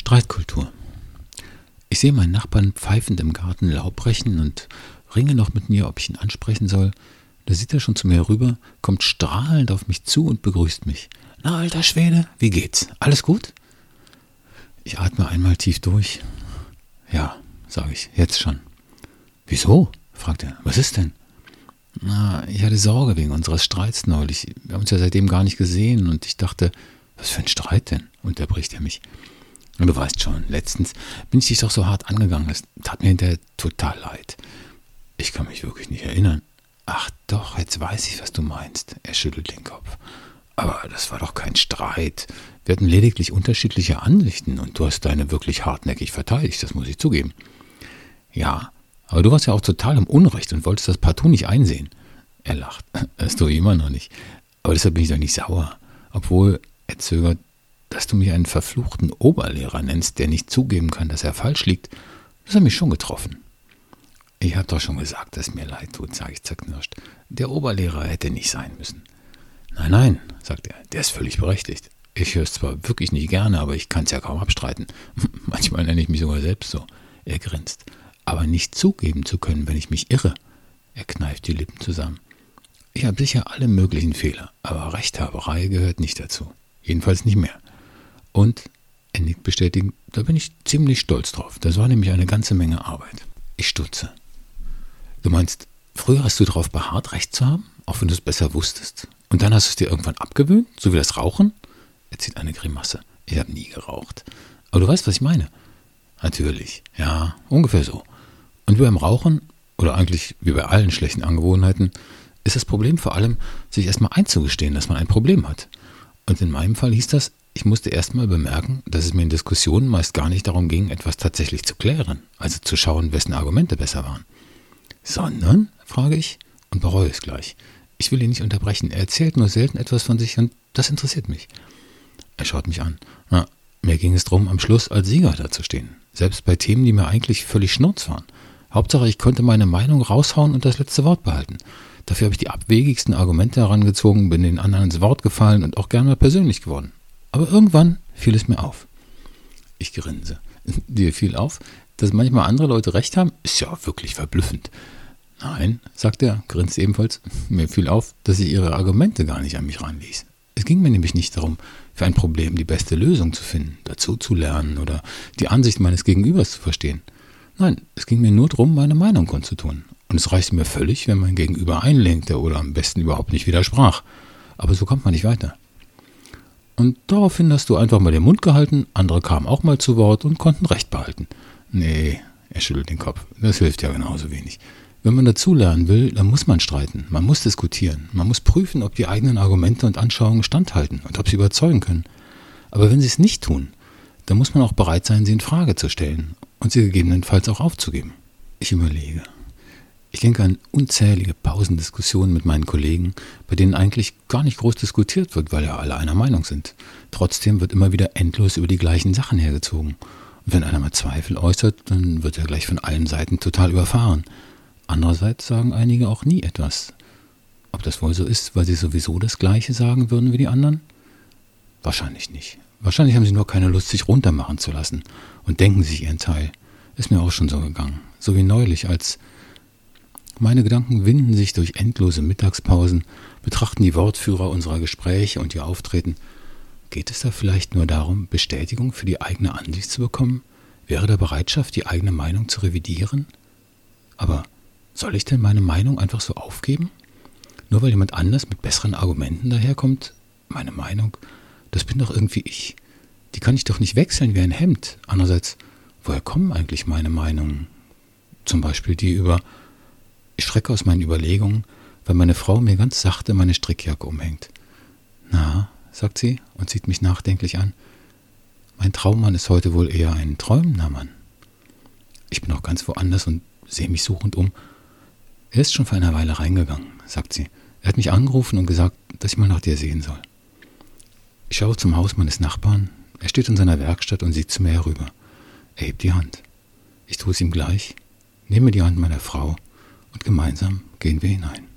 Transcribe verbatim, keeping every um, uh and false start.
Streitkultur. Ich sehe meinen Nachbarn pfeifend im Garten Laub brechen und ringe noch mit mir, ob ich ihn ansprechen soll. Da sieht er schon zu mir rüber, kommt strahlend auf mich zu und begrüßt mich. »Na, alter Schwede, wie geht's? Alles gut?« Ich atme einmal tief durch. »Ja«, sage ich, »jetzt schon.« »Wieso?« fragt er. »Was ist denn?« »Na, ich hatte Sorge wegen unseres Streits neulich. Wir haben uns ja seitdem gar nicht gesehen und ich dachte, was für ein Streit denn?« unterbricht er mich. »Und du weißt schon, letztens bin ich dich doch so hart angegangen. Das tat mir hinterher total leid.« Ich kann mich wirklich nicht erinnern. »Ach doch, jetzt weiß ich, was du meinst.« Er schüttelt den Kopf. »Aber das war doch kein Streit. Wir hatten lediglich unterschiedliche Ansichten und du hast deine wirklich hartnäckig verteidigt, das muss ich zugeben.« »Ja, aber du warst ja auch total im Unrecht und wolltest das partout nicht einsehen.« Er lacht. »Das tue ich immer noch nicht. Aber deshalb bin ich doch nicht sauer. Obwohl,« er zögert, »dass du mich einen verfluchten Oberlehrer nennst, der nicht zugeben kann, dass er falsch liegt, das hat mich schon getroffen.« »Ich habe doch schon gesagt, dass es mir leid tut«, sage ich zerknirscht. »Der Oberlehrer hätte nicht sein müssen.« »Nein, nein«, sagt er, »der ist völlig berechtigt. Ich höre es zwar wirklich nicht gerne, aber ich kann es ja kaum abstreiten. Manchmal nenne ich mich sogar selbst so.« Er grinst. »Aber nicht zugeben zu können, wenn ich mich irre.« Er kneift die Lippen zusammen. »Ich habe sicher alle möglichen Fehler, aber Rechthaberei gehört nicht dazu. Jedenfalls nicht mehr.« Und, er nickt bestätigend, da bin ich ziemlich stolz drauf. Das war nämlich eine ganze Menge Arbeit. Ich stutze. »Du meinst, früher hast du darauf beharrt, Recht zu haben, auch wenn du es besser wusstest? Und dann hast du es dir irgendwann abgewöhnt, so wie das Rauchen?« Er zieht eine Grimasse. »Ich habe nie geraucht. Aber du weißt, was ich meine?« »Natürlich. Ja, ungefähr so. Und wie beim Rauchen, oder eigentlich wie bei allen schlechten Angewohnheiten, ist das Problem vor allem, sich erstmal einzugestehen, dass man ein Problem hat. Und in meinem Fall hieß das, ich musste erstmal bemerken, dass es mir in Diskussionen meist gar nicht darum ging, etwas tatsächlich zu klären, also zu schauen, wessen Argumente besser waren. »Sondern?«, frage ich und bereue es gleich. Ich will ihn nicht unterbrechen, er erzählt nur selten etwas von sich und das interessiert mich. Er schaut mich an. Na, mir ging es darum, am Schluss als Sieger dazustehen, selbst bei Themen, die mir eigentlich völlig schnurz waren. Hauptsache, ich konnte meine Meinung raushauen und das letzte Wort behalten. Dafür habe ich die abwegigsten Argumente herangezogen, bin den anderen ins Wort gefallen und auch gern mal persönlich geworden. Aber irgendwann fiel es mir auf.« Ich grinse. »Dir fiel auf, dass manchmal andere Leute recht haben? Ist ja wirklich verblüffend.« »Nein«, sagt er, grinst ebenfalls, »mir fiel auf, dass ich ihre Argumente gar nicht an mich ranließ. Es ging mir nämlich nicht darum, für ein Problem die beste Lösung zu finden, dazu zu lernen oder die Ansicht meines Gegenübers zu verstehen. Nein, es ging mir nur darum, meine Meinung kundzutun. Und es reichte mir völlig, wenn mein Gegenüber einlenkte oder am besten überhaupt nicht widersprach. Aber so kommt man nicht weiter. Und daraufhin hast du einfach mal den Mund gehalten, andere kamen auch mal zu Wort und konnten Recht behalten.« »Nee«, er schüttelt den Kopf, »das hilft ja genauso wenig. Wenn man dazulernen will, dann muss man streiten, man muss diskutieren, man muss prüfen, ob die eigenen Argumente und Anschauungen standhalten und ob sie überzeugen können. Aber wenn sie es nicht tun, dann muss man auch bereit sein, sie in Frage zu stellen und sie gegebenenfalls auch aufzugeben.« Ich überlege. Ich denke an unzählige Pausendiskussionen mit meinen Kollegen, bei denen eigentlich gar nicht groß diskutiert wird, weil ja alle einer Meinung sind. Trotzdem wird immer wieder endlos über die gleichen Sachen hergezogen. Und wenn einer mal Zweifel äußert, dann wird er gleich von allen Seiten total überfahren. Andererseits sagen einige auch nie etwas. Ob das wohl so ist, weil sie sowieso das Gleiche sagen würden wie die anderen? Wahrscheinlich nicht. Wahrscheinlich haben sie nur keine Lust, sich runtermachen zu lassen und denken sich ihren Teil. Ist mir auch schon so gegangen. So wie neulich, als meine Gedanken winden sich durch endlose Mittagspausen, betrachten die Wortführer unserer Gespräche und ihr Auftreten. Geht es da vielleicht nur darum, Bestätigung für die eigene Ansicht zu bekommen? Wäre da Bereitschaft, die eigene Meinung zu revidieren? Aber soll ich denn meine Meinung einfach so aufgeben? Nur weil jemand anders mit besseren Argumenten daherkommt? Meine Meinung, das bin doch irgendwie ich. Die kann ich doch nicht wechseln wie ein Hemd. Andererseits, woher kommen eigentlich meine Meinungen? Zum Beispiel die über... Ich schrecke aus meinen Überlegungen, weil meine Frau mir ganz sachte meine Strickjacke umhängt. »Na«, sagt sie und sieht mich nachdenklich an, »mein Traummann ist heute wohl eher ein träumender Mann.« Ich bin auch ganz woanders und sehe mich suchend um. »Er ist schon vor einer Weile reingegangen«, sagt sie. »Er hat mich angerufen und gesagt, dass ich mal nach dir sehen soll.« Ich schaue zum Haus meines Nachbarn. Er steht in seiner Werkstatt und sieht zu mir herüber. Er hebt die Hand. Ich tue es ihm gleich, nehme die Hand meiner Frau und gemeinsam gehen wir hinein.